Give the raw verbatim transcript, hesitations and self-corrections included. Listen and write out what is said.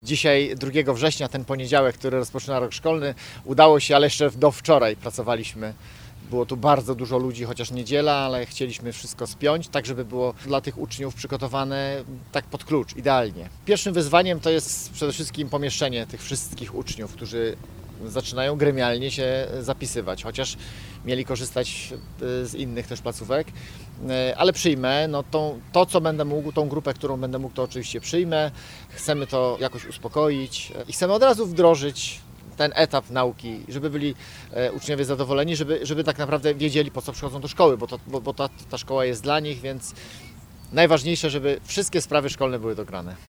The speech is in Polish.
dzisiaj drugiego września, ten poniedziałek, który rozpoczyna rok szkolny, udało się, ale jeszcze do wczoraj pracowaliśmy. Było tu bardzo dużo ludzi, chociaż niedziela, ale chcieliśmy wszystko spiąć, tak żeby było dla tych uczniów przygotowane tak pod klucz, idealnie. Pierwszym wyzwaniem to jest przede wszystkim pomieszczenie tych wszystkich uczniów, którzy zaczynają gremialnie się zapisywać, chociaż mieli korzystać z innych też placówek, ale przyjmę, no to, to co będę mógł, tą grupę, którą będę mógł, to oczywiście przyjmę. Chcemy to jakoś uspokoić i chcemy od razu wdrożyć ten etap nauki, żeby byli uczniowie zadowoleni, żeby, żeby tak naprawdę wiedzieli, po co przychodzą do szkoły, bo, to, bo, bo ta, ta szkoła jest dla nich, więc najważniejsze, żeby wszystkie sprawy szkolne były dograne.